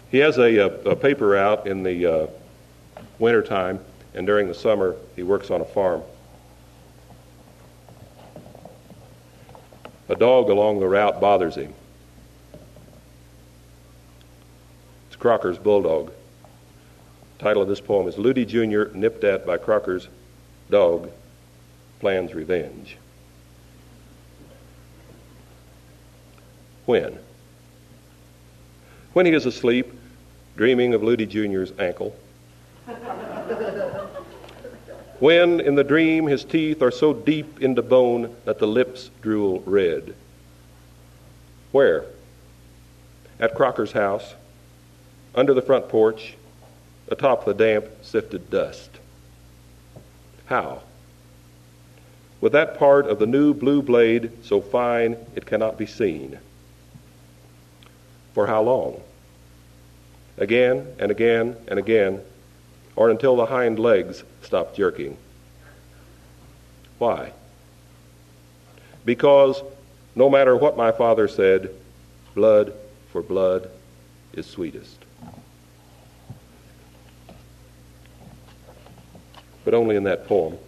He has a paper out in the wintertime, and during the summer he works on a farm. A dog along the route bothers him. It's Crocker's bulldog. The title of this poem is Ludi Jr. Nipped at by Crocker's Dog Plans Revenge. When he is asleep, dreaming of Ludi Jr.'s ankle. When in the dream his teeth are so deep into bone that the lips drool red. Where? At Crocker's house, under the front porch, atop the damp, sifted dust. How? With that part of the new blue blade so fine it cannot be seen. For how long? Again and again and again, or until the hind legs stop jerking. Why? Because no matter what my father said, blood for blood is sweetest. But only in that poem.